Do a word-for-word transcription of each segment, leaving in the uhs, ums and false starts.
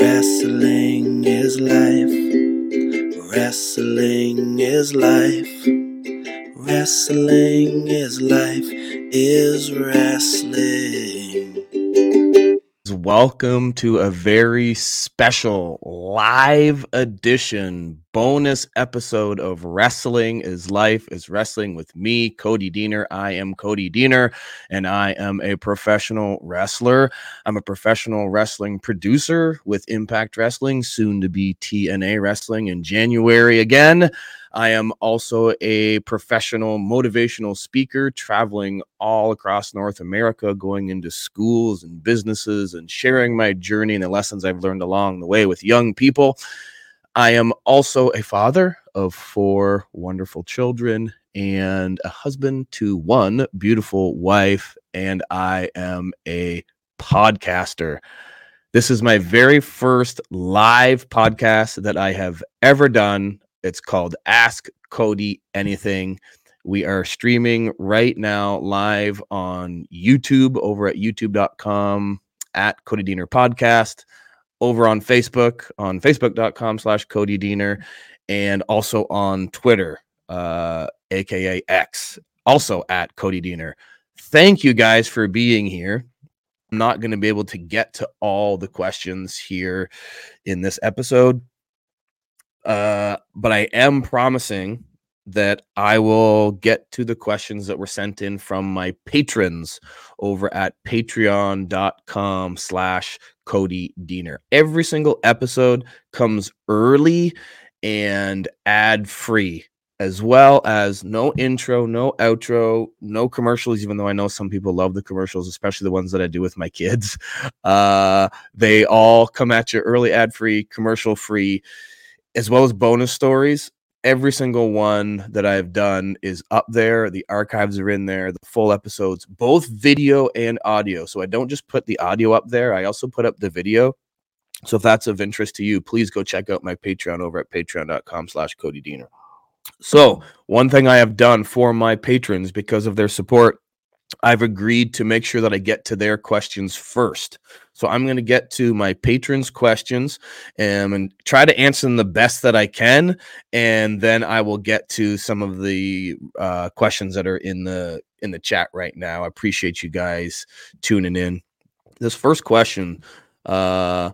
Wrestling is life. Wrestling is life. Wrestling is life. Is wrestling. Welcome to a very special live edition bonus episode of Wrestling is Life is Wrestling with me, Cody Deaner. I am Cody Deaner, and I am a professional wrestler. I'm a professional wrestling producer with Impact Wrestling, soon to be T N A Wrestling in January again. I am also a professional motivational speaker traveling all across North America, going into schools and businesses and sharing my journey and the lessons I've learned along the way with young people. I am also a father of four wonderful children and a husband to one beautiful wife, and I am a podcaster. This is my very first live podcast that I have ever done. It's called Ask Cody Anything. We are streaming right now live on YouTube over at youtube dot com at Cody Deaner Podcast, over on Facebook on facebook dot com slash Cody Deaner, and also on Twitter, uh, aka X, also at Cody Deaner. Thank you guys for being here. I'm not going to be able to get to all the questions here in this episode. Uh, but I am promising that I will get to the questions that were sent in from my patrons over at patreon dot com slash Cody Deaner. Every single episode comes early and ad free, as well as no intro, no outro, no commercials, even though I know some people love the commercials, especially the ones that I do with my kids. Uh, they all come at you early, ad free, commercial free, as well as bonus stories. Every single one that I've done is up there. The archives are in there, the full episodes, both video and audio. So I don't just put the audio up there, I also put up the video. So if that's of interest to you, please go check out my Patreon over at patreon dot com slash Cody Deaner. So one thing I have done for my patrons, because of their support, I've agreed to make sure that I get to their questions first. So I'm going to get to my patrons' questions um, and try to answer them the best that I can. And then I will get to some of the uh, questions that are in the in the chat right now. I appreciate you guys tuning in. This first question uh,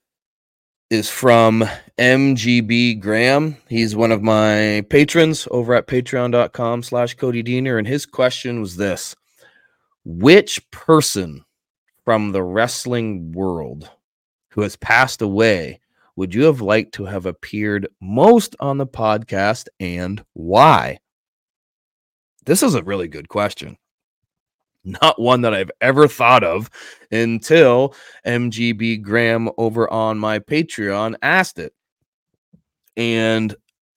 is from M G B Graham. He's one of my patrons over at patreon dot com slash Cody Deaner. And his question was this: which person from the wrestling world who has passed away would you have liked to have appeared most on the podcast, and why? This is a really good question. Not one that I've ever thought of until M G B Graham over on my Patreon asked it. And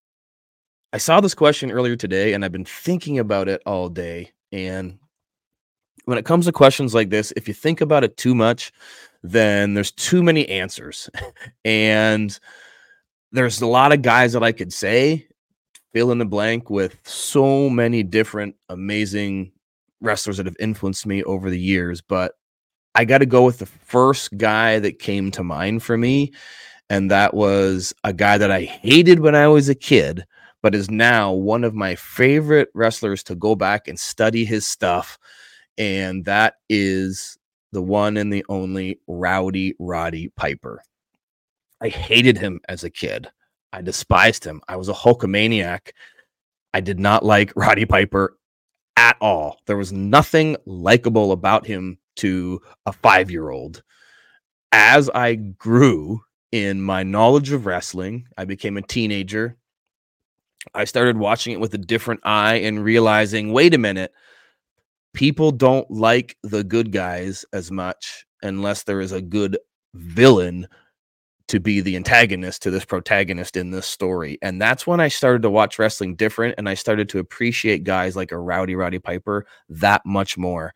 I saw this question earlier today, and I've been thinking about it all day. And when it comes to questions like this, if you think about it too much, then there's too many answers. And there's a lot of guys that I could say, fill in the blank, with so many different amazing wrestlers that have influenced me over the years. But I got to go with the first guy that came to mind for me. And that was a guy that I hated when I was a kid, but is now one of my favorite wrestlers to go back and study his stuff. And that is the one and the only Rowdy Roddy Piper. I hated him as a kid. I despised him. I was a Hulkamaniac. I did not like Roddy Piper at all. There was nothing likable about him to a five-year-old. As I grew in my knowledge of wrestling, I became a teenager. I started watching it with a different eye and realizing, wait a minute, people don't like the good guys as much unless there is a good villain to be the antagonist to this protagonist in this story. And that's when I started to watch wrestling different, and I started to appreciate guys like a Rowdy Roddy Piper that much more.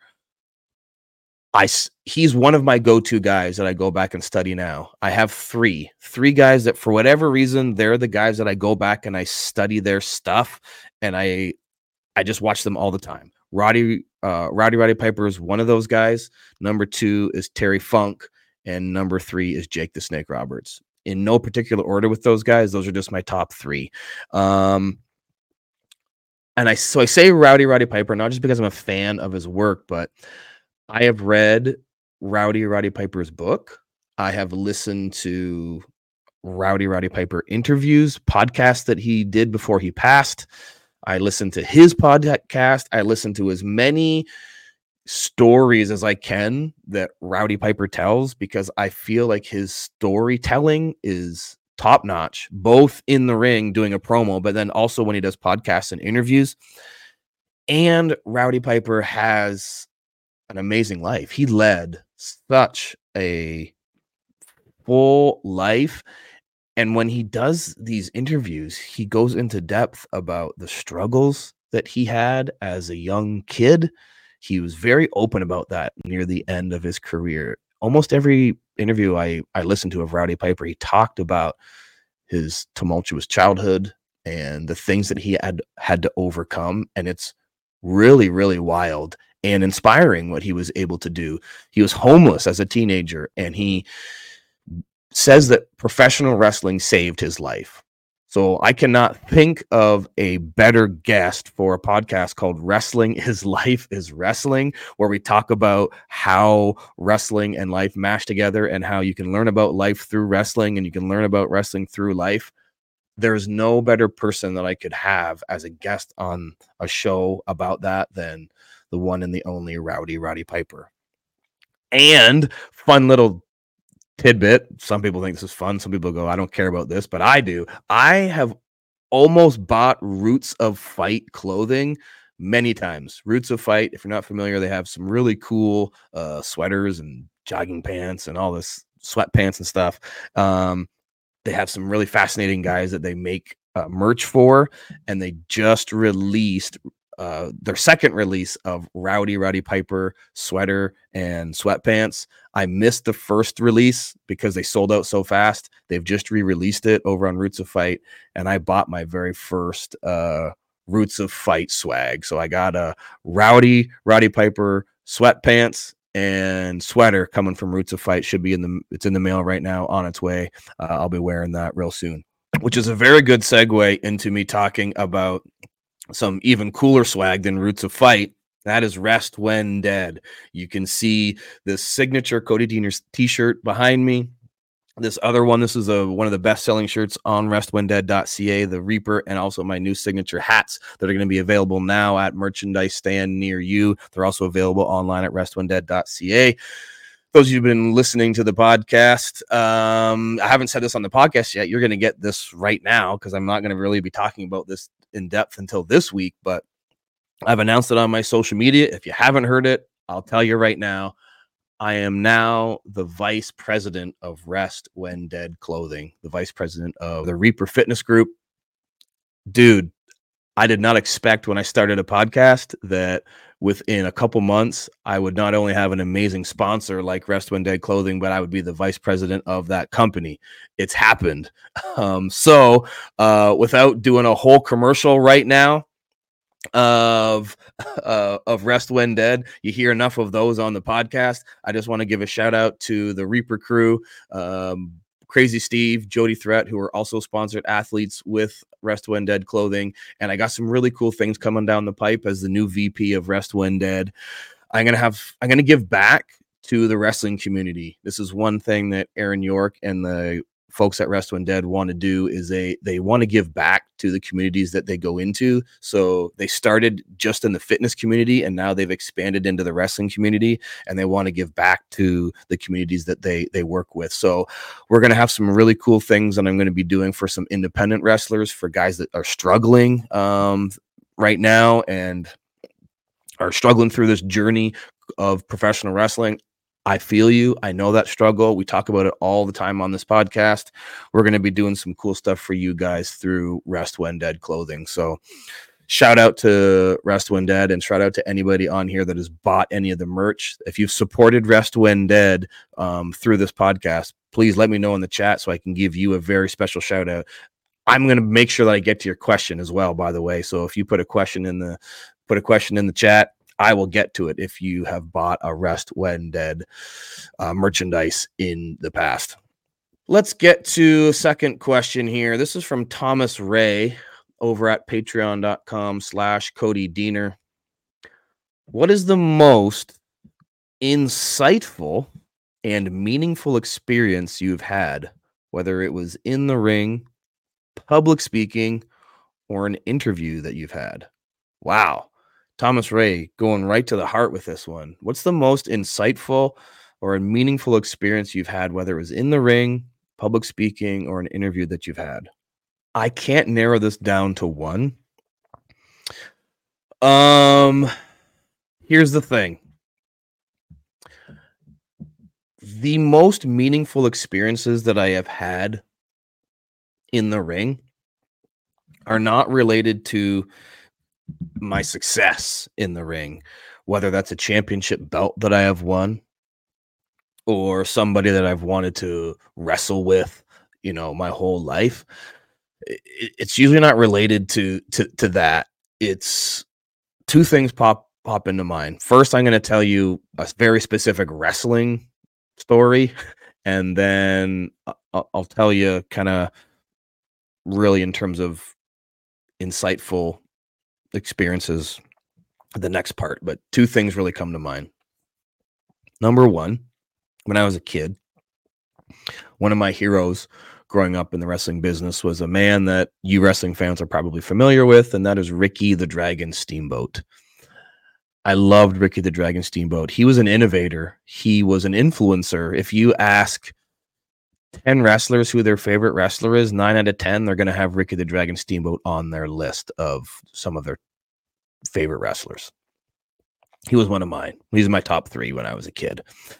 I, he's one of my go-to guys that I go back and study now. I have three, three guys that for whatever reason, they're the guys that I go back and I study their stuff, and I, I just watch them all the time. Roddy, uh, Rowdy Roddy Piper is one of those guys. Number two is Terry Funk, and number three is Jake the Snake Roberts. In no particular order with those guys. Those are just my top three. Um, and I so I say Rowdy Roddy Piper not just because I'm a fan of his work, but I have read Rowdy Roddy Piper's book. I have listened to Rowdy Roddy Piper interviews, podcasts that he did before he passed. I listened to his podcast. I listened to as many stories as I can that Rowdy Piper tells, because I feel like his storytelling is top notch, both in the ring doing a promo, but then also when he does podcasts and interviews. And Rowdy Piper has an amazing life. He led such a full life. And when he does these interviews, he goes into depth about the struggles that he had as a young kid. He was very open about that near the end of his career. Almost every interview I, I listened to of Rowdy Piper, he talked about his tumultuous childhood and the things that he had had to overcome. And it's really, really wild and inspiring what he was able to do. He was homeless as a teenager, and he says that professional wrestling saved his life. So I cannot think of a better guest for a podcast called Wrestling is Life is Wrestling, where we talk about how wrestling and life mash together and how you can learn about life through wrestling and you can learn about wrestling through life. There's no better person that I could have as a guest on a show about that than the one and the only Rowdy Roddy Piper. And fun little tidbit. Some people think this is fun. Some people go, I don't care about this, but I do. I have almost bought Roots of Fight clothing many times. Roots of Fight, if you're not familiar, they have some really cool uh, sweaters and jogging pants and all this sweatpants and stuff. Um, they have some really fascinating guys that they make uh, merch for, and they just released Uh, their second release of Rowdy Roddy Piper sweater and sweatpants. I missed the first release because they sold out so fast. They've just re-released it over on Roots of Fight, and I bought my very first uh, Roots of Fight swag. So I got a Rowdy Roddy Piper sweatpants and sweater coming from Roots of Fight. Should be in the it's in the mail right now, on its way. Uh, I'll be wearing that real soon, which is a very good segue into me talking about some even cooler swag than Roots of Fight. That is Rest When Dead. You can see this signature Cody Deaner's t-shirt behind me. This other one, this is a one of the best-selling shirts on rest when dead dot c a, the Reaper, and also my new signature hats that are going to be available now at merchandise stand near you. They're also available online at rest when dead dot c a. Those of you who've been listening to the podcast, um, I haven't said this on the podcast yet. You're going to get this right now because I'm not going to really be talking about this in depth until this week, but I've announced it on my social media. If you haven't heard it, I'll tell you right now. I am now the vice president of Rest When Dead Clothing, the vice president of the Reaper Fitness Group. Dude, I did not expect when I started a podcast that within a couple months, I would not only have an amazing sponsor like Rest When Dead Clothing, but I would be the vice president of that company. It's happened. Um, so uh, without doing a whole commercial right now of uh, of Rest When Dead, you hear enough of those on the podcast. I just want to give a shout out to the Reaper crew, um, Crazy Steve, Jody Threat, who are also sponsored athletes with Rest When Dead Clothing. And I got some really cool things coming down the pipe as the new V P of Rest When Dead. I'm going to have, I'm going to give back to the wrestling community. This is one thing that Aaron York and the folks at Rest When Dead want to do is they, they want to give back to the communities that they go into. So they started just in the fitness community and now they've expanded into the wrestling community and they want to give back to the communities that they, they work with. So we're going to have some really cool things that I'm going to be doing for some independent wrestlers, for guys that are struggling um, right now and are struggling through this journey of professional wrestling. I feel you. I know that struggle. We talk about it all the time on this podcast. We're going to be doing some cool stuff for you guys through Rest When Dead Clothing. So shout out to Rest When Dead and shout out to anybody on here that has bought any of the merch. If you've supported Rest When Dead um, through this podcast, please let me know in the chat so I can give you a very special shout out. I'm going to make sure that I get to your question as well, by the way. So if you put a question in the, put a question in the chat, I will get to it if you have bought a Rest When Dead uh, merchandise in the past. Let's get to a second question here. This is from Thomas Ray over at patreon.com slash Cody Diener. What is the most insightful and meaningful experience you've had, whether it was in the ring, public speaking, or an interview that you've had? Wow. Thomas Ray going right to the heart with this one. What's the most insightful or a meaningful experience you've had, whether it was in the ring, public speaking, or an interview that you've had? I can't narrow this down to one. Um, here's the thing. The most meaningful experiences that I have had in the ring are not related to my success in the ring, whether that's a championship belt that I have won or somebody that I've wanted to wrestle with, you know, my whole life. It's usually not related to to to that. It's two things pop pop into mind. First, I'm going to tell you a very specific wrestling story, and then I'll, I'll tell you kind of really in terms of insightful experiences the next part. But two things really come to mind. Number one, when I was a kid, one of my heroes growing up in the wrestling business was a man that you wrestling fans are probably familiar with, and that is Ricky the Dragon Steamboat. I loved Ricky the Dragon Steamboat. He was an innovator. He was an influencer. If you ask ten wrestlers who their favorite wrestler is, nine out of ten, they're going to have Ricky the Dragon Steamboat on their list of some of their favorite wrestlers. He was one of mine. He's my top three when I was a kid.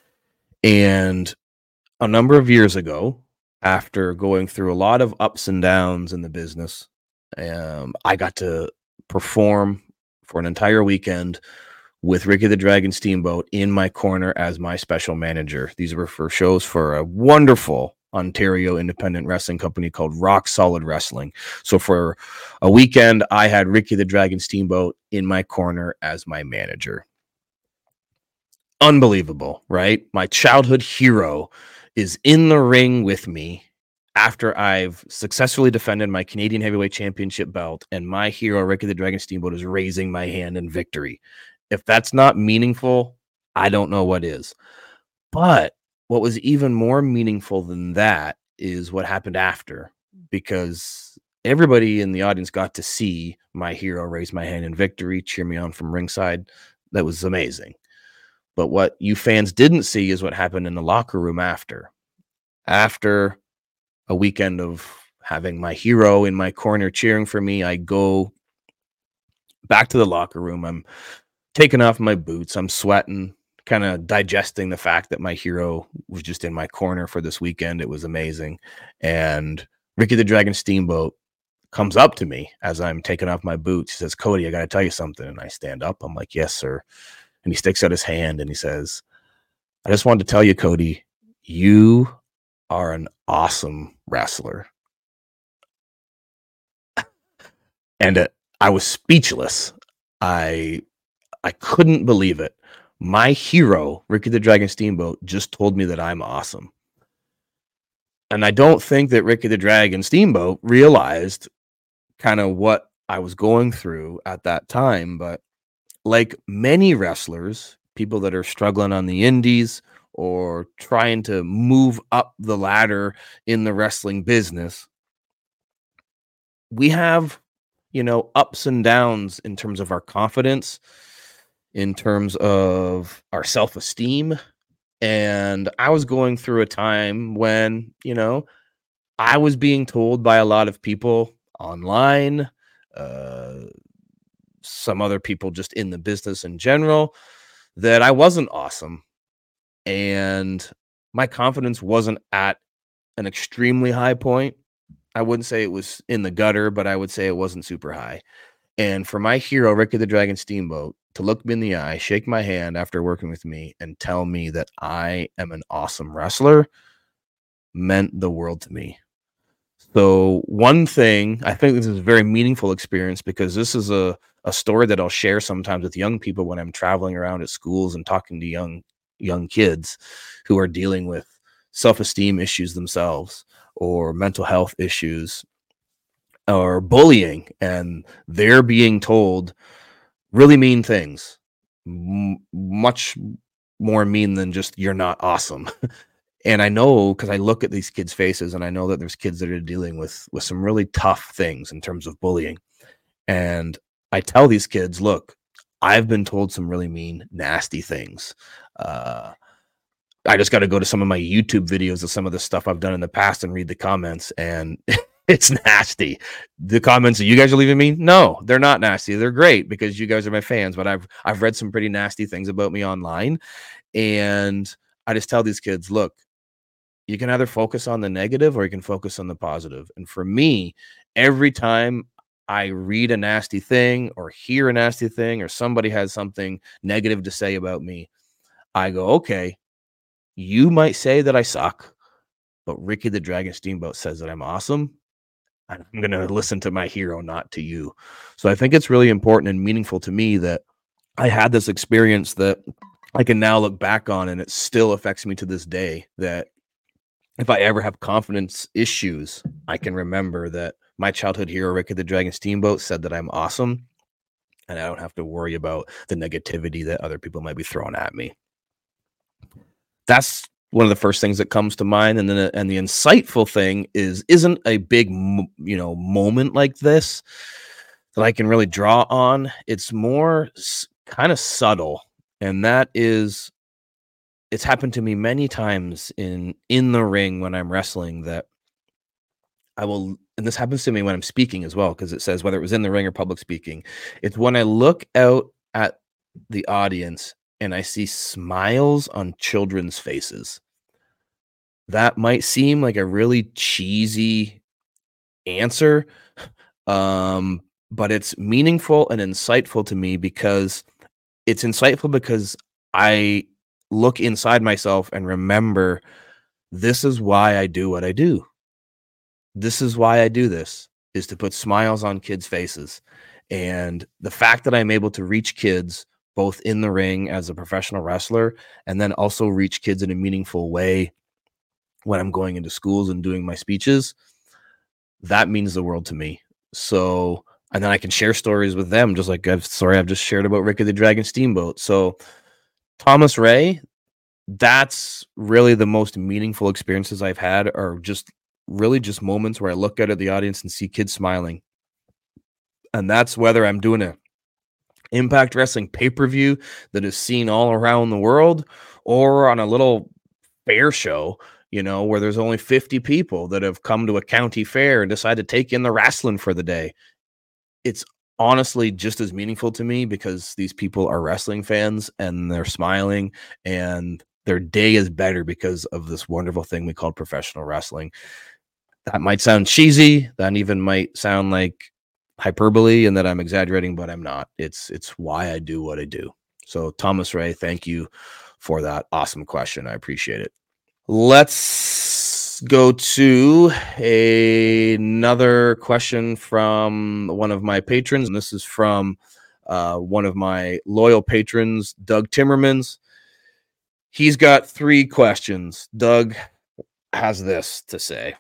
And a number of years ago, after going through a lot of ups and downs in the business, um, I got to perform for an entire weekend with Ricky the Dragon Steamboat in my corner as my special manager. These were for shows for a wonderful Ontario independent wrestling company called Rock Solid Wrestling. So for a weekend, I had Ricky the Dragon Steamboat in my corner as my manager. Unbelievable, right? My childhood hero is in the ring with me after I've successfully defended my Canadian Heavyweight Championship belt, and my hero, Ricky the Dragon Steamboat, is raising my hand in victory. If that's not meaningful, I don't know what is. But what was even more meaningful than that is what happened after, because everybody in the audience got to see my hero raise my hand in victory, cheer me on from ringside. That was amazing. But what you fans didn't see is what happened in the locker room after. After a weekend of having my hero in my corner cheering for me, I go back to the locker room. I'm taking off my boots. I'm sweating, kind of digesting the fact that my hero was just in my corner for this weekend. It was amazing. And Ricky the Dragon Steamboat comes up to me as I'm taking off my boots. He says, "Cody, I got to tell you something." And I stand up. I'm like, "Yes, sir." And he sticks out his hand and he says, "I just wanted to tell you, Cody, you are an awesome wrestler." And uh, I was speechless. I I couldn't believe it. My hero, Ricky the Dragon Steamboat, just told me that I'm awesome. And I don't think that Ricky the Dragon Steamboat realized kind of what I was going through at that time. But like many wrestlers, people that are struggling on the indies or trying to move up the ladder in the wrestling business, we have, you know, ups and downs in terms of our confidence, in terms of our self-esteem. And I was going through a time when, you know, I was being told by a lot of people online, uh, some other people just in the business in general, that I wasn't awesome. And my confidence wasn't at an extremely high point. I wouldn't say it was in the gutter, but I would say it wasn't super high. And for my hero, Ricky the Dragon Steamboat, to look me in the eye, shake my hand after working with me, and tell me that I am an awesome wrestler meant the world to me. So one thing, I think this is a very meaningful experience because this is a, a story that I'll share sometimes with young people when I'm traveling around at schools and talking to young young kids who are dealing with self-esteem issues themselves or mental health issues or bullying, and they're being told really mean things, m- much more mean than just "you're not awesome." And I know because I look at these kids' faces, and I know that there's kids that are dealing with with some really tough things in terms of bullying. And I tell these kids, "Look, I've been told some really mean, nasty things. Uh, I just got to go to some of my YouTube videos of some of the stuff I've done in the past and read the comments, and it's nasty. The comments that you guys are leaving me, no, they're not nasty. They're great because you guys are my fans. But I've I've read some pretty nasty things about me online, and I just tell these kids, look, you can either focus on the negative or you can focus on the positive. And for me, every time I read a nasty thing or hear a nasty thing or somebody has something negative to say about me, I go, okay, you might say that I suck, but Ricky the Dragon Steamboat says that I'm awesome. And I'm going to listen to my hero, not to you. So I think it's really important and meaningful to me that I had this experience that I can now look back on, and it still affects me to this day, that if I ever have confidence issues, I can remember that my childhood hero, Ricky the Dragon Steamboat, said that I'm awesome, and I don't have to worry about the negativity that other people might be throwing at me. That's one of the first things that comes to mind. And then, and the insightful thing is, isn't a big, you know, moment like this that I can really draw on. It's more kind of subtle, and that is, it's happened to me many times in in the ring when I'm wrestling, that I will, and this happens to me when I'm speaking as well, because it says whether it was in the ring or public speaking. It's when I look out at the audience and I see smiles on children's faces. That might seem like a really cheesy answer, um, but it's meaningful and insightful to me, because it's insightful because I look inside myself and remember, this is why I do what I do. This is why I do this, is to put smiles on kids' faces. And the fact that I'm able to reach kids both in the ring as a professional wrestler, and then also reach kids in a meaningful way when I'm going into schools and doing my speeches, that means the world to me. So, and then I can share stories with them, just like I've sorry I've just shared about Ricky the Dragon Steamboat. So Thomas Ray, that's really the most meaningful experiences I've had, are just really just moments where I look out at the audience and see kids smiling. And that's whether I'm doing a Impact Wrestling pay-per-view that is seen all around the world, or on a little fair show, you know, where there's only fifty people that have come to a county fair and decide to take in the wrestling for the day. It's honestly just as meaningful to me, because these people are wrestling fans and they're smiling, and their day is better because of this wonderful thing we call professional wrestling. That might sound cheesy. That even might sound like hyperbole and that I'm exaggerating, but I'm not. It's it's why I do what I do. So Thomas Ray, thank you for that awesome question. I appreciate it. Let's go to a, another question from one of my patrons, and this is from uh, one of my loyal patrons, Doug Timmermans. He's got three questions. Doug has this to say.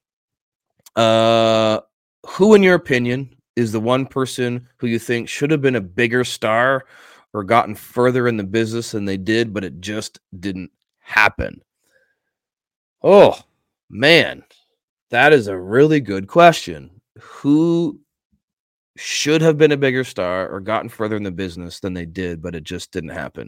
Uh, who, in your opinion, is the one person who you think should have been a bigger star or gotten further in the business than they did, but it just didn't happen? Oh, man, that is a really good question. Who should have been a bigger star or gotten further in the business than they did, but it just didn't happen?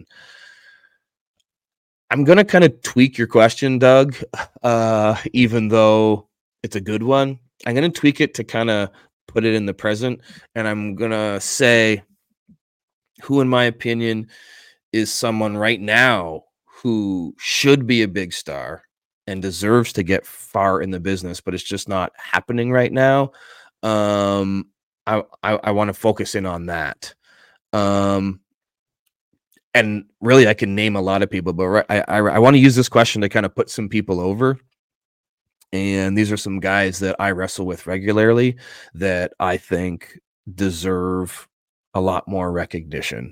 I'm going to kind of tweak your question, Doug, uh, even though it's a good one. I'm going to tweak it to kind of put it in the present, and I'm going to say who, in my opinion, is someone right now who should be a big star and deserves to get far in the business, but it's just not happening right now. Um, I, I, I want to focus in on that. Um, and really, I can name a lot of people, but I, I, I want to use this question to kind of put some people over. And these are some guys that I wrestle with regularly that I think deserve a lot more recognition.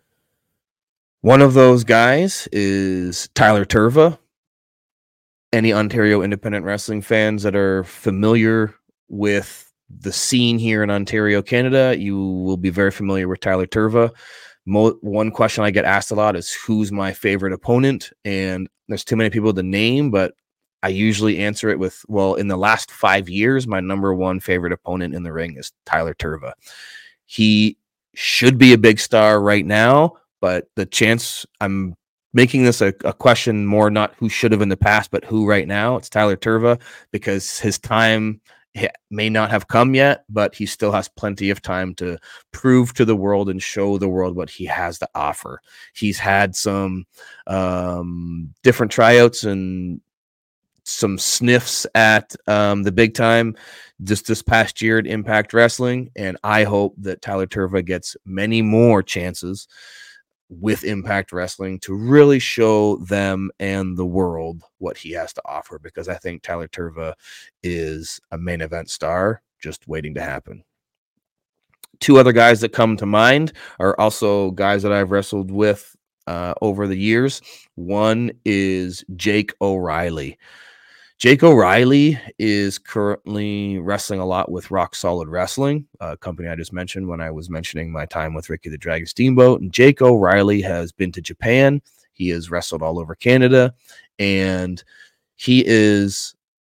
One of those guys is Tyler Turva. Any Ontario independent wrestling fans that are familiar with the scene here in Ontario, Canada, you will be very familiar with Tyler Turva. Mo- one question I get asked a lot is, who's my favorite opponent? And there's too many people to name, but I usually answer it with, well, in the last five years, my number one favorite opponent in the ring is Tyler Turva. He should be a big star right now, but the chance I'm making this a, a question more not who should have in the past, but who right now. It's Tyler Turva, because his time may not have come yet, but he still has plenty of time to prove to the world and show the world what he has to offer. He's had some um, different tryouts and some sniffs at um, the big time just this past year at Impact Wrestling, and I hope that Tyler Turva gets many more chances with Impact Wrestling to really show them and the world what he has to offer, because I think Tyler Turva is a main event star just waiting to happen. Two other guys that come to mind are also guys that I've wrestled with uh, over the years. One is Jake O'Reilly. Jake O'Reilly is currently wrestling a lot with Rock Solid Wrestling, a company I just mentioned when I was mentioning my time with Ricky the Dragon Steamboat. And Jake O'Reilly has been to Japan. He has wrestled all over Canada. And he is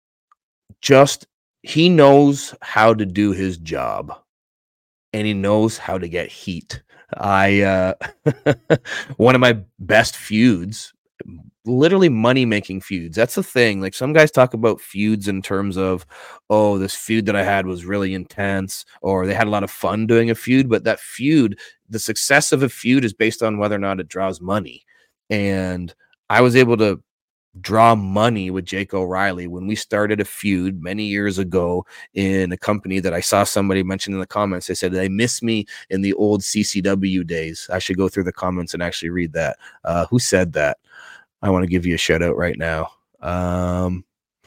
just, he knows how to do his job. And he knows how to get heat. I, uh, one of my best feuds, literally money-making feuds. That's the thing. Like, some guys talk about feuds in terms of, oh, this feud that I had was really intense, or they had a lot of fun doing a feud. But that feud, the success of a feud is based on whether or not it draws money. And I was able to draw money with Jake O'Reilly when we started a feud many years ago in a company that I saw somebody mention in the comments. They said they miss me in the old C C W days. I should go through the comments and actually read that. Uh, who said that? I want to give you a shout out right now. Um,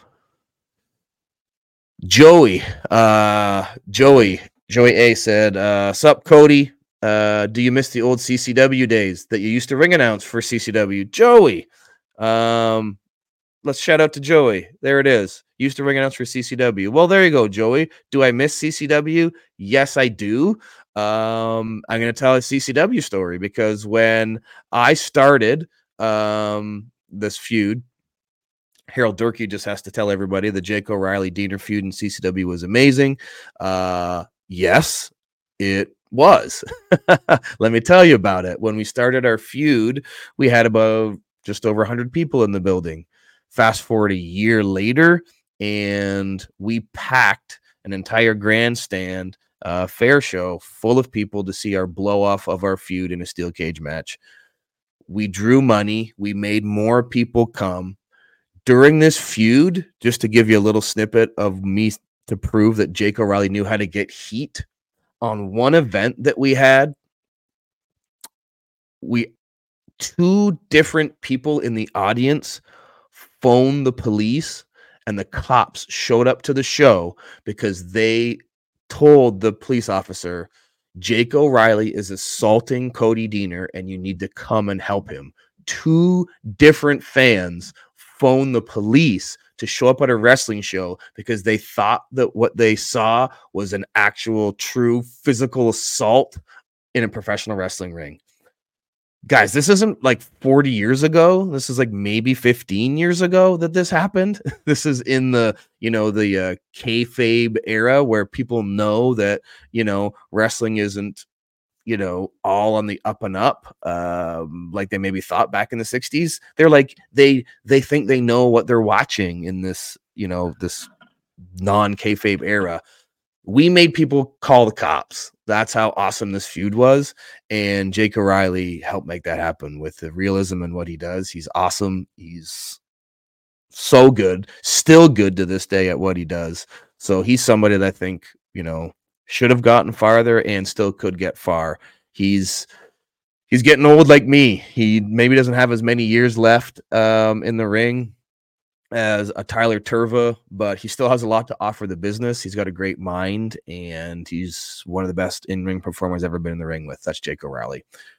Joey, uh, Joey, Joey A said, uh, sup, Cody? Uh, do you miss the old C C W days that you used to ring announce for C C W? Joey, um, let's shout out to Joey. There it is. Used to ring announce for C C W. Well, there you go, Joey. Do I miss C C W? Yes, I do. Um, I'm going to tell a C C W story, because when I started um, this feud, Harold Durkee just has to tell everybody the Jake O'Reilly Diener feud in C C W was amazing. Uh, yes, it was. Let me tell you about it. When we started our feud, we had about just over one hundred people in the building. Fast forward a year later, and we packed an entire grandstand uh, fair show full of people to see our blow off of our feud in a steel cage match. We drew money. We made more people come. During this feud, just to give you a little snippet of me to prove that Jake O'Reilly knew how to get heat, on one event that we had, we two different people in the audience phoned the police, and the cops showed up to the show because they told the police officer, Jake O'Reilly is assaulting Cody Diener and you need to come and help him. Two different fans phoned the police to show up at a wrestling show because they thought that what they saw was an actual true physical assault in a professional wrestling ring. Guys, this isn't like forty years ago. This is like maybe fifteen years ago that this happened. This is in the, you know, the uh, kayfabe era where people know that, you know, wrestling isn't, you know, all on the up and up, um, like they maybe thought back in the sixties. They're like, they they think they know what they're watching in this, you know, this non-kayfabe era. We made people call the cops. That's how awesome this feud was. And Jake O'Reilly helped make that happen with the realism and what he does. He's awesome. He's so good, still good to this day at what he does. So he's somebody that I think, you know, should have gotten farther and still could get far. He's he's getting old like me. He maybe doesn't have as many years left um, in the ring, as a Tyler Turva, but he still has a lot to offer the business. He's got a great mind, and he's one of the best in-ring performers ever been in the ring with. That's Jake O'Reilly.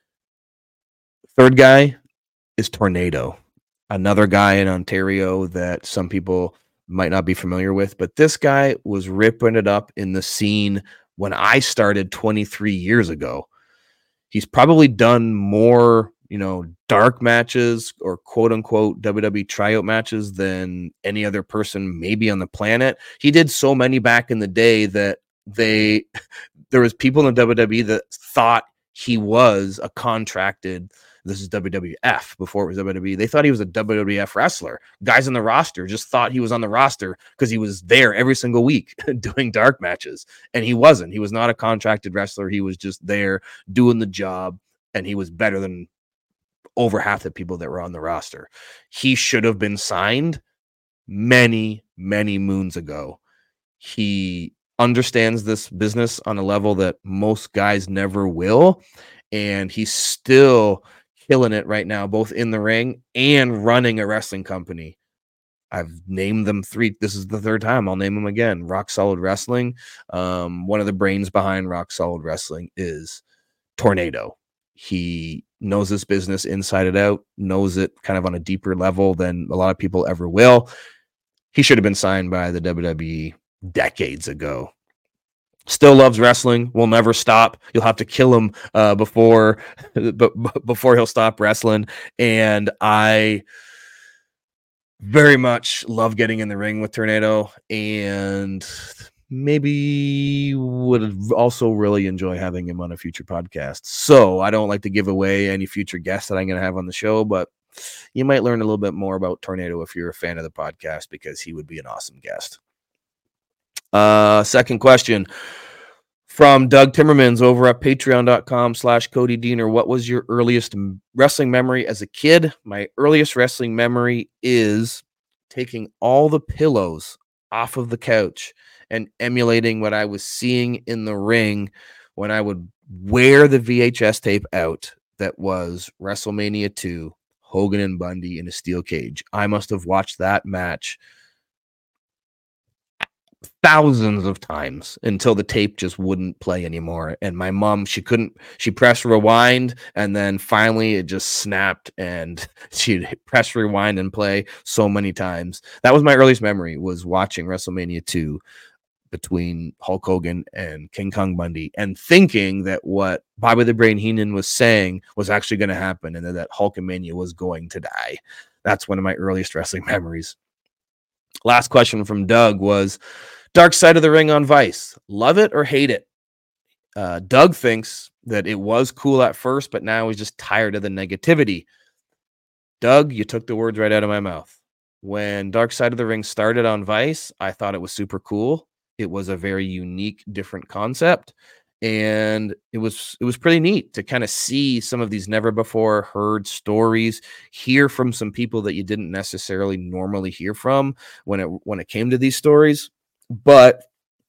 Third guy is Tornado, another guy in Ontario that some people might not be familiar with, but this guy was ripping it up in the scene when I started twenty-three years ago. He's probably done more, you know, dark matches or quote unquote W W E tryout matches than any other person maybe on the planet. He did so many back in the day that they there was people in the W W E that thought he was a contracted, this is W W F before it was W W E. They thought he was a W W F wrestler. Guys on the roster just thought he was on the roster because he was there every single week doing dark matches. And he wasn't. He was not a contracted wrestler. He was just there doing the job, and he was better than over half the people that were on the roster. He should have been signed many, many moons ago. He understands this business on a level that most guys never will, and he's still killing it right now, both in the ring and running a wrestling company. I've named them three. This is the third time I'll name them again. Rock Solid Wrestling. Um, one of the brains behind Rock Solid Wrestling is Tornado. He knows this business inside and out, knows it kind of on a deeper level than a lot of people ever will. He should have been signed by the W W E decades ago. Still loves wrestling, will never stop. You'll have to kill him uh, before, but before he'll stop wrestling. And I very much love getting in the ring with Tornado, and maybe would also really enjoy having him on a future podcast. So I don't like to give away any future guests that I'm going to have on the show, but you might learn a little bit more about Tornado if you're a fan of the podcast, because he would be an awesome guest. Uh, second question from Doug Timmermans over at patreon.com slash Cody Deaner. What was your earliest wrestling memory as a kid? My earliest wrestling memory is taking all the pillows off of the couch and emulating what I was seeing in the ring when I would wear the V H S tape out that was WrestleMania two, Hogan and Bundy in a steel cage. I must have watched that match thousands of times until the tape just wouldn't play anymore. And my mom, she couldn't, she pressed rewind, and then finally it just snapped, and she'd press rewind and play so many times. That was my earliest memory, was watching WrestleMania two between Hulk Hogan and King Kong Bundy, and thinking that what Bobby the Brain Heenan was saying was actually going to happen, and that, that Hulkamania was going to die. That's one of my earliest wrestling memories. Last question from Doug was Dark Side of the Ring on Vice. Love it or hate it? Uh, Doug thinks that it was cool at first, but now he's just tired of the negativity. Doug, you took the words right out of my mouth. When Dark Side of the Ring started on Vice, I thought it was super cool. It was a very unique, different concept. And it was it was pretty neat to kind of see some of these never before heard stories, hear from some people that you didn't necessarily normally hear from when it when it came to these stories. But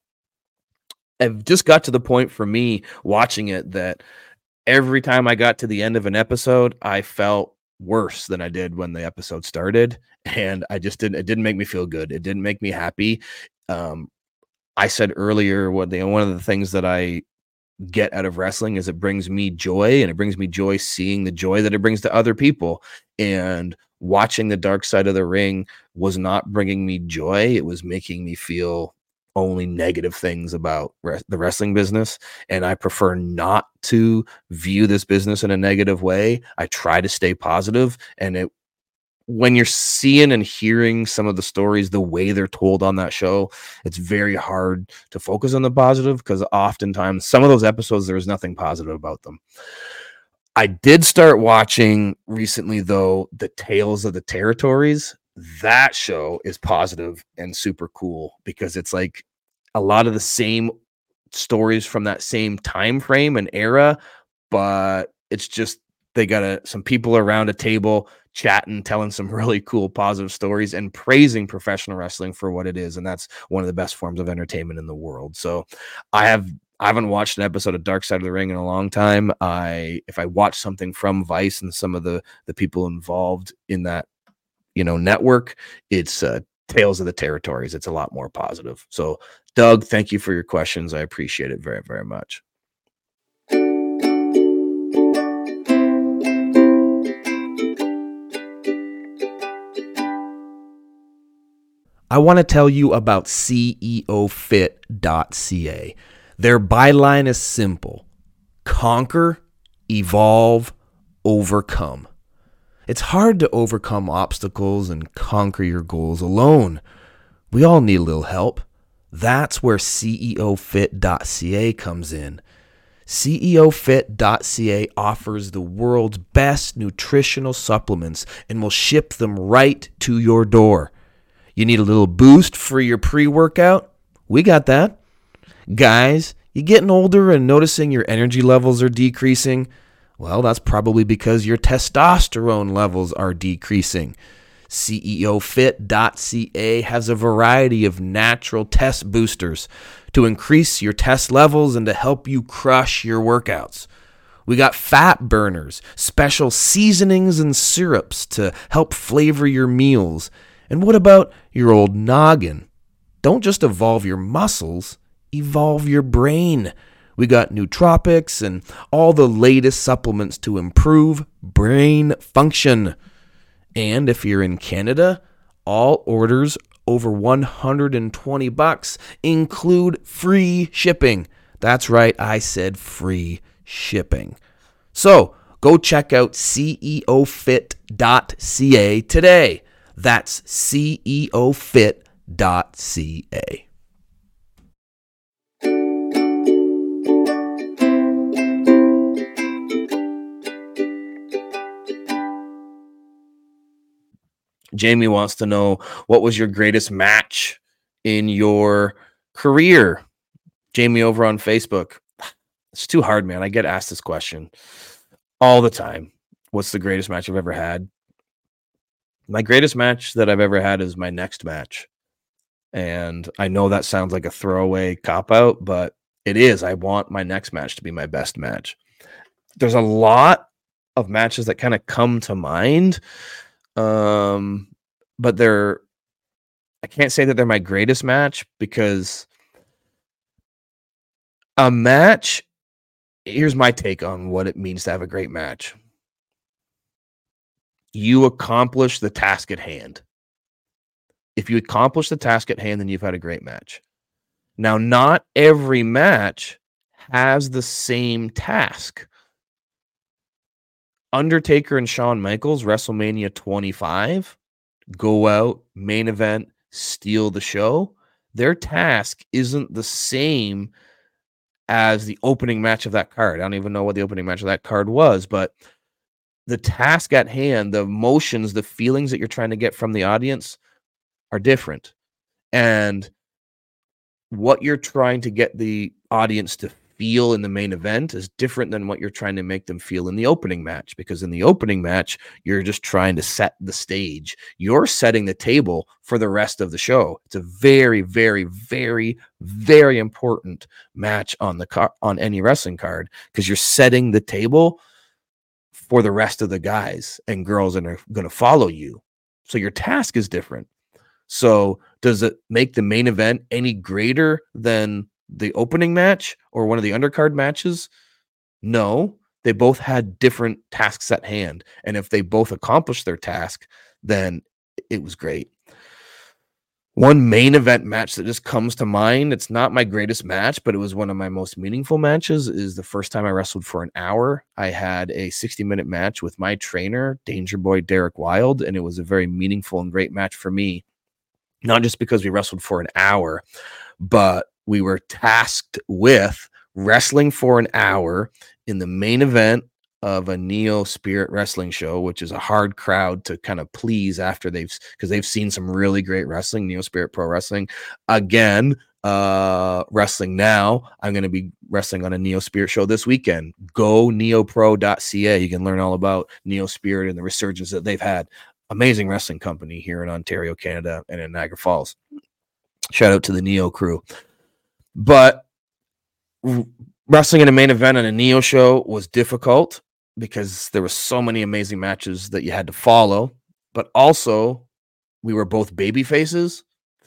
I've just got to the point for me watching it that every time I got to the end of an episode, I felt worse than I did when the episode started. And I just didn't, it didn't make me feel good. It didn't make me happy. Um, I said earlier, what the, one of the things that I get out of wrestling is it brings me joy, and it brings me joy seeing the joy that it brings to other people. And watching the Dark Side of the Ring was not bringing me joy. It was making me feel only negative things about re- the wrestling business. And I prefer not to view this business in a negative way. I try to stay positive. And it, when you're seeing and hearing some of the stories, the way they're told on that show, it's very hard to focus on the positive, because oftentimes some of those episodes, there's nothing positive about them. I did start watching recently, though, the Tales of the Territories. That show is positive and super cool, because it's like a lot of the same stories from that same time frame and era, but it's just they got a, some people around a table chatting, telling some really cool positive stories and praising professional wrestling for what it is. And that's one of the best forms of entertainment in the world. So I have I haven't watched an episode of Dark Side of the Ring in a long time. I if I watch something from Vice and some of the the people involved in that you know, network, it's uh, Tales of the Territories. It's a lot more positive. So, Doug, thank you for your questions. I appreciate it very, very much. I want to tell you about C E O fit dot C A. Their byline is simple: conquer, evolve, overcome. It's hard to overcome obstacles and conquer your goals alone. We all need a little help. That's where C E O fit dot C A comes in. C E O fit dot C A offers the world's best nutritional supplements and will ship them right to your door. You need a little boost for your pre-workout? We got that. Guys, you getting older and noticing your energy levels are decreasing? Well, that's probably because your testosterone levels are decreasing. C E O fit dot C A has a variety of natural test boosters to increase your test levels and to help you crush your workouts. We got fat burners, special seasonings and syrups to help flavor your meals. And what about your old noggin? Don't just evolve your muscles, evolve your brain. We got nootropics and all the latest supplements to improve brain function. And if you're in Canada, all orders over one hundred twenty bucks include free shipping. That's right, I said free shipping. So go check out C E O fit dot C A today. That's C E O fit dot C A. Jamie wants to know, what was your greatest match in your career? Jamie over on Facebook. It's too hard, man. I get asked this question all the time. What's the greatest match I've ever had? My greatest match that I've ever had is my next match. And I know that sounds like a throwaway cop-out, but it is. I want my next match to be my best match. There's a lot of matches that kind of come to mind, um, but they're, I can't say that they're my greatest match, because a match, here's my take on what it means to have a great match. You accomplish the task at hand. If you accomplish the task at hand, then you've had a great match. Now, not every match has the same task. Undertaker and Shawn Michaels, WrestleMania twenty-five, go out, main event, steal the show. Their task isn't the same as the opening match of that card. I don't even know what the opening match of that card was, but the task at hand, the emotions, the feelings that you're trying to get from the audience are different. And what you're trying to get the audience to feel in the main event is different than what you're trying to make them feel in the opening match, because in the opening match, you're just trying to set the stage. You're setting the table for the rest of the show. It's a very, very, very, very important match on the car, on any wrestling card, because you're setting the table for the rest of the guys and girls that are going to follow you. So your task is different. So does it make the main event any greater than the opening match or one of the undercard matches? No, they both had different tasks at hand. And if they both accomplished their task, then it was great. One main event match that just comes to mind, it's not my greatest match, but it was one of my most meaningful matches, is the first time I wrestled for an hour. I had a sixty-minute match with my trainer, Danger Boy Derek Wild, and it was a very meaningful and great match for me. Not just because we wrestled for an hour, but we were tasked with wrestling for an hour in the main event of a Neo Spirit wrestling show, which is a hard crowd to kind of please after they've, because they've seen some really great wrestling, Neo Spirit Pro Wrestling. Again, uh, wrestling now, I'm going to be wrestling on a Neo Spirit show this weekend. Go neo pro dot c a. You can learn all about Neo Spirit and the resurgence that they've had. Amazing wrestling company here in Ontario, Canada, and in Niagara Falls. Shout out to the Neo crew. But wrestling in a main event on a Neo show was difficult because there were so many amazing matches that you had to follow. But also, we were both baby faces,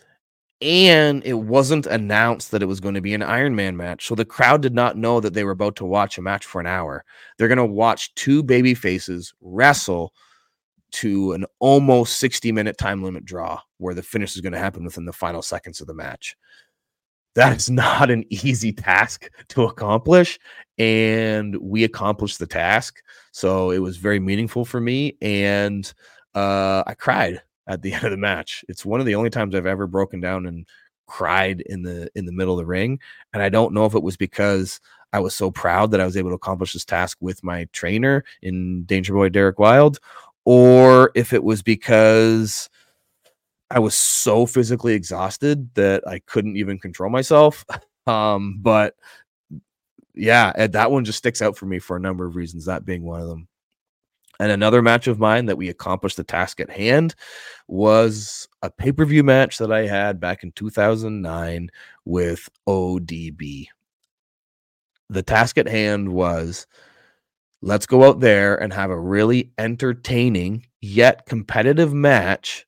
and it wasn't announced that it was going to be an Iron Man match. So the crowd did not know that they were about to watch a match for an hour. They're going to watch two baby faces wrestle to an almost sixty minute time limit draw where the finish is going to happen within the final seconds of the match. That is not an easy task to accomplish, and we accomplished the task. So it was very meaningful for me, and uh, I cried at the end of the match. It's one of the only times I've ever broken down and cried in the in the middle of the ring, and I don't know if it was because I was so proud that I was able to accomplish this task with my trainer in Danger Boy Derek Wild, or if it was because I was so physically exhausted that I couldn't even control myself. Um, but yeah, that one just sticks out for me for a number of reasons, that being one of them. And another match of mine that we accomplished the task at hand was a pay-per-view match that I had back in two thousand nine with O D B. The task at hand was, let's go out there and have a really entertaining yet competitive match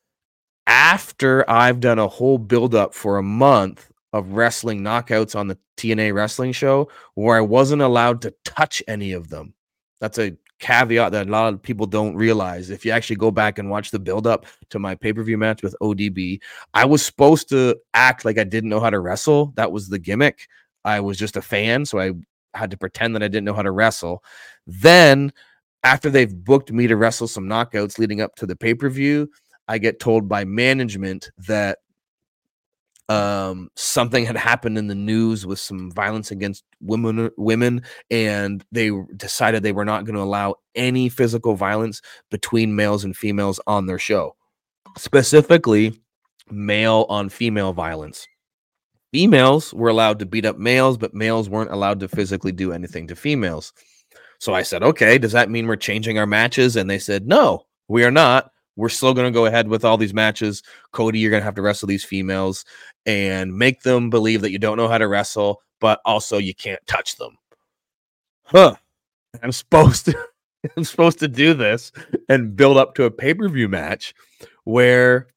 after I've done a whole build-up for a month of wrestling knockouts on the T N A wrestling show where I wasn't allowed to touch any of them. That's a caveat that a lot of people don't realize. If you actually go back and watch the build-up to my pay-per-view match with O D B, I was supposed to act like I didn't know how to wrestle. That was the gimmick. I was just a fan, so I had to pretend that I didn't know how to wrestle. Then, after they've booked me to wrestle some knockouts leading up to the pay-per-view, I get told by management that um, something had happened in the news with some violence against women, women, and they decided they were not going to allow any physical violence between males and females on their show, specifically male on female violence. Females were allowed to beat up males, but males weren't allowed to physically do anything to females. So I said, okay, does that mean we're changing our matches? And they said, no, we are not. We're still going to go ahead with all these matches. Cody, you're going to have to wrestle these females and make them believe that you don't know how to wrestle, but also you can't touch them. Huh. I'm supposed to, I'm supposed to do this and build up to a pay-per-view match where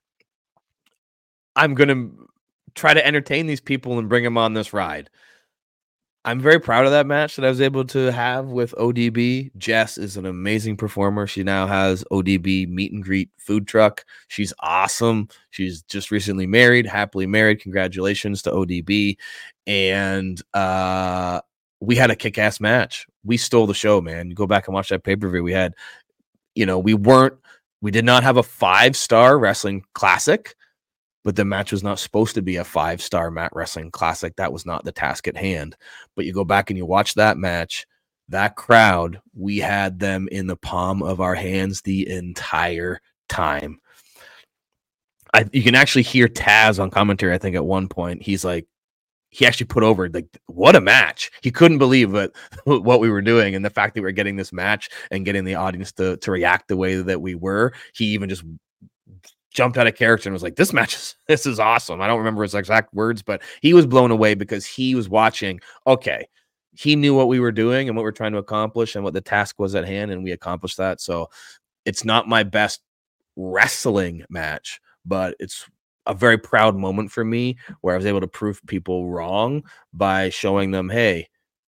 I'm going to try to entertain these people and bring them on this ride. I'm very proud of that match that I was able to have with O D B. Jess is an amazing performer. She now has O D B meet and greet food truck. She's awesome. She's just recently married, happily married. Congratulations to O D B. And uh, we had a kick-ass match. We stole the show, man. You go back and watch that pay-per-view. We had, you know, we weren't, we did not have a five-star wrestling classic, but the match was not supposed to be a five-star mat wrestling classic. That was not the task at hand. But you go back and you watch that match, that crowd, we had them in the palm of our hands the entire time. I, you can actually hear Taz on commentary, I think, at one point. He's like, he actually put over, like, what a match. He couldn't believe what, what we were doing, and the fact that we were getting this match and getting the audience to, to react the way that we were. He even just jumped out of character and was like, this match is, this is awesome. I don't remember his exact words, but he was blown away because he was watching. Okay. He knew what we were doing and what we're trying to accomplish and what the task was at hand. And we accomplished that. So it's not my best wrestling match, but it's a very proud moment for me where I was able to prove people wrong by showing them, hey,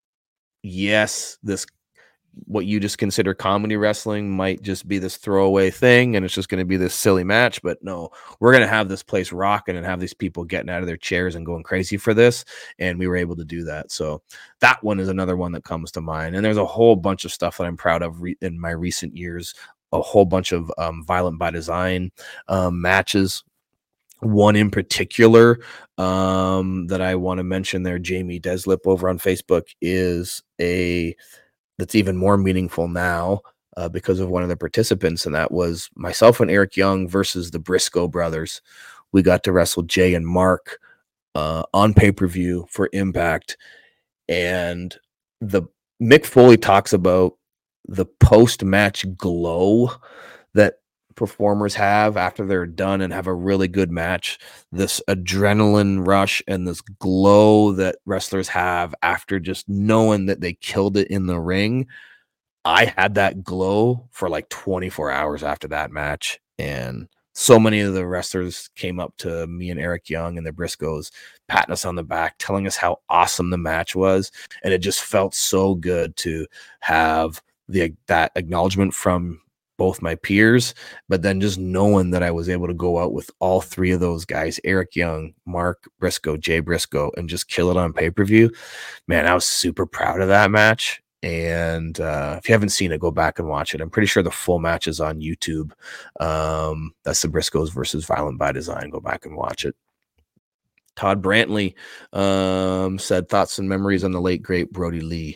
yes, this what you just consider comedy wrestling might just be this throwaway thing and it's just going to be this silly match, but no, we're going to have this place rocking and have these people getting out of their chairs and going crazy for this, and we were able to do that. So that one is another one that comes to mind, and there's a whole bunch of stuff that I'm proud of re- in my recent years, a whole bunch of um, Violent by Design um, matches. One in particular um, that I want to mention there, Jamie Deslip over on Facebook, is a that's even more meaningful now uh, because of one of the participants, and that was myself and Eric Young versus the Briscoe brothers. We got to wrestle Jay and Mark uh, on pay-per-view for Impact, and the Mick Foley talks about the post-match glow that performers have after they're done and have a really good match, this adrenaline rush and this glow that wrestlers have after just knowing that they killed it in the ring. I had that glow for like twenty-four hours after that match, and so many of the wrestlers came up to me and Eric Young and the Briscoes, patting us on the back, telling us how awesome the match was. And it just felt so good to have the that acknowledgement from both my peers, but then just knowing that I was able to go out with all three of those guys, Eric Young, Mark Briscoe, Jay Briscoe, and just kill it on pay-per-view. Man, I was super proud of that match. And uh, if you haven't seen it, go back and watch it. I'm pretty sure the full match is on YouTube. Um, that's the Briscoes versus Violent by Design. Go back and watch it. Todd Brantley um, said thoughts and memories on the late, great Brodie Lee.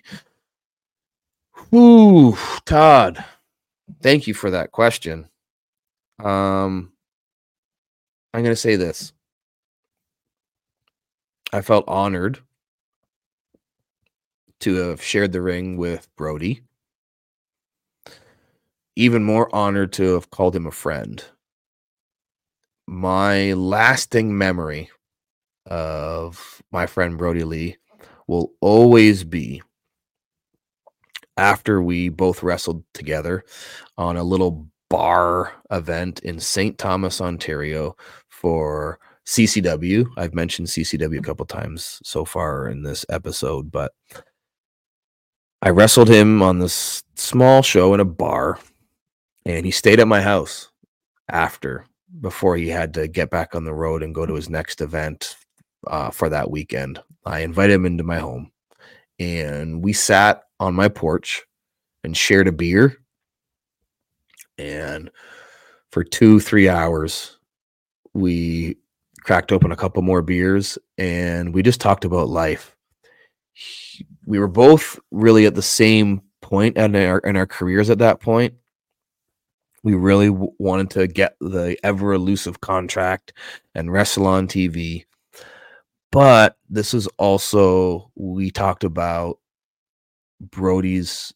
Ooh, Todd, thank you for that question. Um, I'm going to say this. I felt honored to have shared the ring with Brodie. Even more honored to have called him a friend. My lasting memory of my friend Brodie Lee will always be after we both wrestled together on a little bar event in Saint Thomas, Ontario for C C W. I've mentioned C C W a couple times so far in this episode, but I wrestled him on this small show in a bar, and he stayed at my house after, before he had to get back on the road and go to his next event uh, for that weekend. I invited him into my home, and we sat on my porch and shared a beer. And for two, three hours, we cracked open a couple more beers, and we just talked about life. We were both really at the same point in our, in our careers at that point. We really w- wanted to get the ever elusive contract and wrestle on T V. But this is also, we talked about Brodie's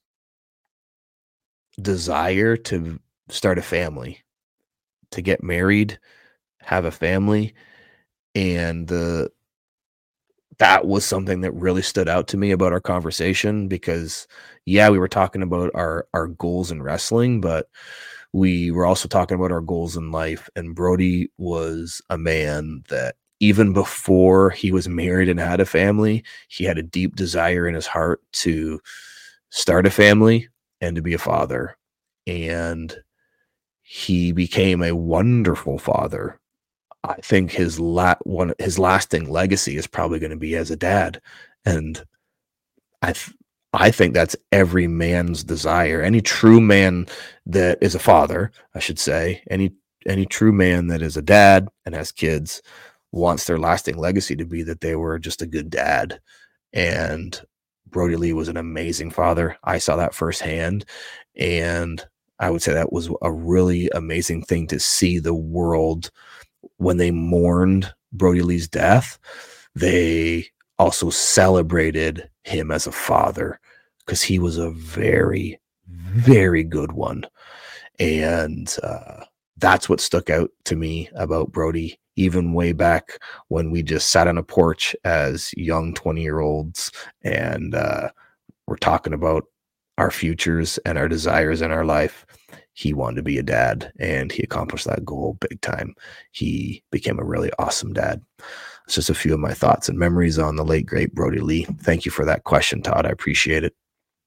desire to start a family, to get married, have a family. And the, that was something that really stood out to me about our conversation, because yeah, we were talking about our, our goals in wrestling, but we were also talking about our goals in life. And Brodie was a man that even before he was married and had a family, he had a deep desire in his heart to start a family and to be a father. And he became a wonderful father. I think his la- one his lasting legacy is probably going to be as a dad. And I th- I think that's every man's desire. Any true man that is a father, I should say, any any true man that is a dad and has kids wants their lasting legacy to be that they were just a good dad. And Brodie Lee was an amazing father. I saw that firsthand. And I would say that was a really amazing thing to see the world when they mourned Brodie Lee's death. They also celebrated him as a father, because he was a very, very good one. And uh, that's what stuck out to me about Brodie, even way back when we just sat on a porch as young twenty-year-olds and uh, we're talking about our futures and our desires in our life. He wanted to be a dad, and he accomplished that goal big time. He became a really awesome dad. It's just a few of my thoughts and memories on the late, great Brodie Lee. Thank you for that question, Todd. I appreciate it.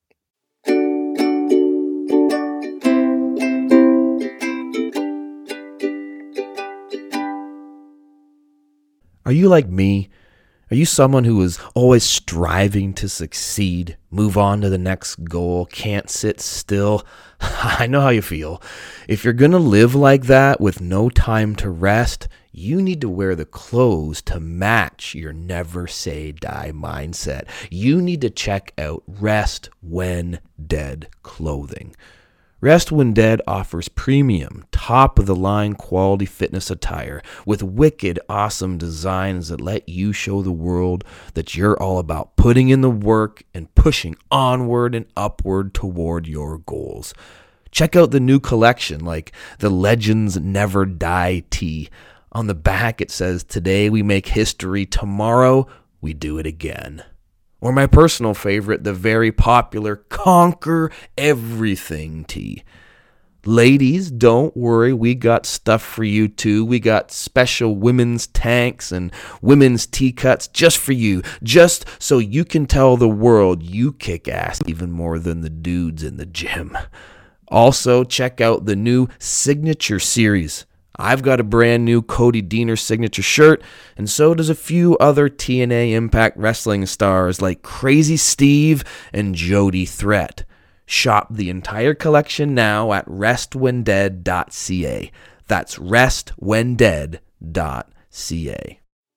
Are you like me? Are you someone who is always striving to succeed, move on to the next goal, can't sit still? I know how you feel. If you're going to live like that with no time to rest, you need to wear the clothes to match your never say die mindset. You need to check out Rest When Dead clothing. Rest When Dead offers premium, top-of-the-line quality fitness attire with wicked awesome designs that let you show the world that you're all about putting in the work and pushing onward and upward toward your goals. Check out the new collection, like the Legends Never Die tee. On the back it says, "Today we make history, tomorrow we do it again." Or my personal favorite, the very popular Conquer Everything tee. Ladies, don't worry. We got stuff for you too. We got special women's tanks and women's tea cuts just for you, just so you can tell the world you kick ass even more than the dudes in the gym. Also, check out the new Signature Series. I've got a brand new Cody Deaner signature shirt, and so does a few other T N A Impact Wrestling stars like Crazy Steve and Jody Threat. Shop the entire collection now at rest when dead dot c a. That's rest when dead dot c a.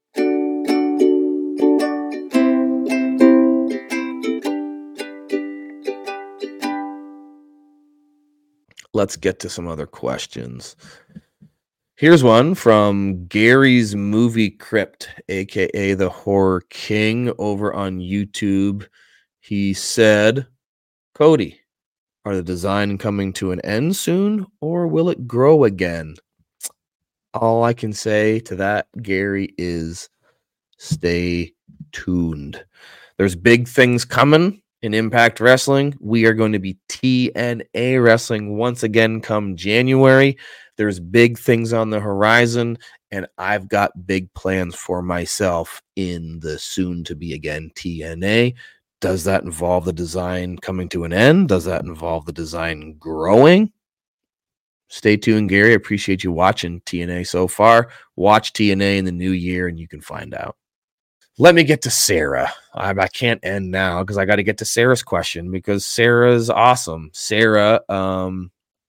Let's get to some other questions. Here's one from Gary's Movie Crypt, aka the Horror King, over on YouTube. He said, Cody, are the design coming to an end soon, or will it grow again? All I can say to that, Gary, is stay tuned. There's big things coming in Impact Wrestling. We are going to be T N A Wrestling once again come January. There's big things on the horizon, and I've got big plans for myself in the soon-to-be again T N A. Does that involve the design coming to an end? Does that involve the design growing? Stay tuned, Gary. I appreciate you watching T N A so far. Watch T N A in the new year, and you can find out. Let me get to Sarah. I, I can't end now because I got to get to Sarah's question because Sarah's awesome. Sarah um,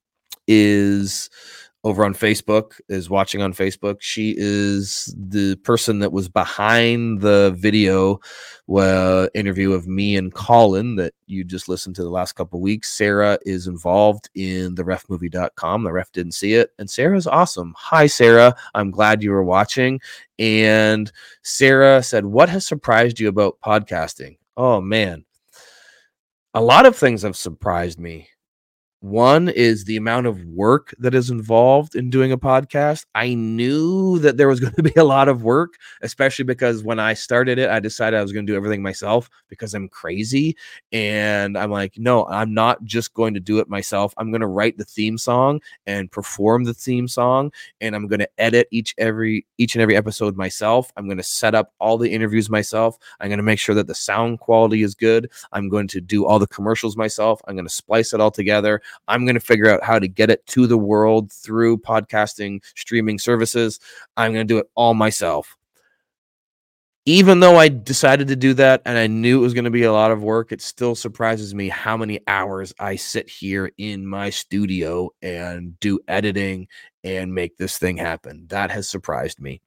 is over on Facebook, is watching on Facebook. She is the person that was behind the video uh, interview of me and Colin that you just listened to the last couple of weeks. Sarah is involved in the ref movie dot com. The Ref didn't see it. And Sarah's awesome. Hi, Sarah. I'm glad you were watching. And Sarah said, what has surprised you about podcasting? Oh, man. A lot of things have surprised me. One is the amount of work that is involved in doing a podcast. I knew that there was going to be a lot of work, especially because when I started it, I decided I was going to do everything myself because I'm crazy. And I'm like, no, I'm not just going to do it myself. I'm going to write the theme song and perform the theme song. And I'm going to edit each every each and every episode myself. I'm going to set up all the interviews myself. I'm going to make sure that the sound quality is good. I'm going to do all the commercials myself. I'm going to splice it all together. I'm going to figure out how to get it to the world through podcasting streaming services. I'm going to do it all myself. Even though I decided to do that and I knew it was going to be a lot of work, it still surprises me how many hours I sit here in my studio and do editing and make this thing happen. That has surprised me.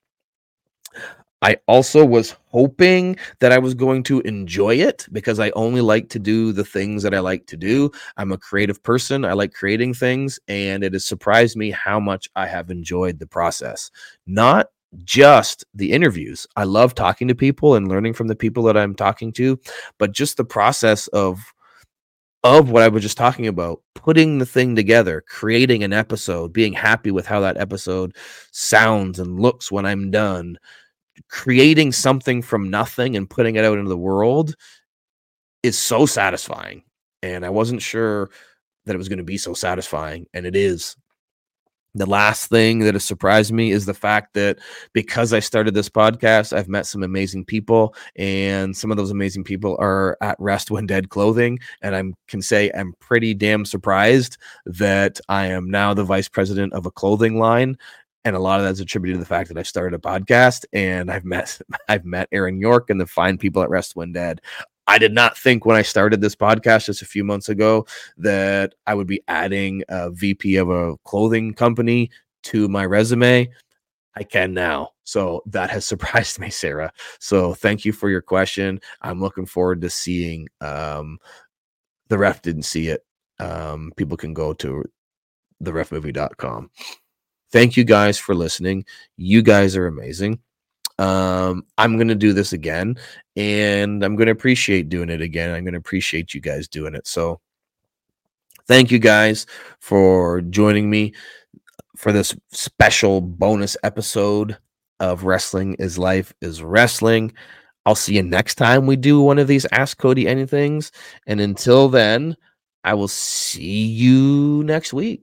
I also was hoping that I was going to enjoy it because I only like to do the things that I like to do. I'm a creative person. I like creating things, and it has surprised me how much I have enjoyed the process. Not just the interviews. I love talking to people and learning from the people that I'm talking to, but just the process of of what I was just talking about, putting the thing together, creating an episode, being happy with how that episode sounds and looks when I'm done. Creating something from nothing and putting it out into the world is so satisfying. And I wasn't sure that it was going to be so satisfying. And it is. The last thing that has surprised me is the fact that because I started this podcast, I've met some amazing people, and some of those amazing people are at Rest When Dead Clothing. And I can say I'm pretty damn surprised that I am now the vice president of a clothing line. And a lot of that's attributed to the fact that I started a podcast and I've met I've met Aaron York and the fine people at Rest When Dead. I did not think when I started this podcast just a few months ago that I would be adding a V P of a clothing company to my resume. I can now. So that has surprised me, Sarah. So thank you for your question. I'm looking forward to seeing um, the Ref didn't see it. Um, people can go to the ref movie dot com. Thank you guys for listening. You guys are amazing. Um, I'm going to do this again, and I'm going to appreciate doing it again. I'm going to appreciate you guys doing it. So thank you guys for joining me for this special bonus episode of Wrestling is Life is Wrestling. I'll see you next time we do one of these Ask Cody Anythings. And until then, I will see you next week.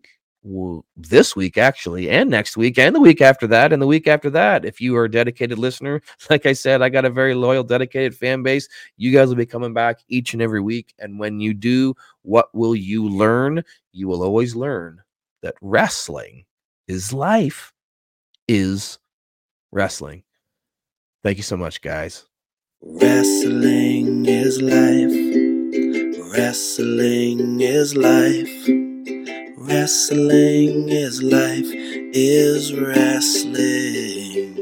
w- this week, actually, and next week, and the week after that, and the week after that. If you are a dedicated listener, like I said, I got a very loyal, dedicated fan base. You guys will be coming back each and every week. And when you do, what will you learn? You will always learn that wrestling is life, is wrestling. Thank you so much, guys. Wrestling is life. Wrestling is life. Wrestling is life, is wrestling.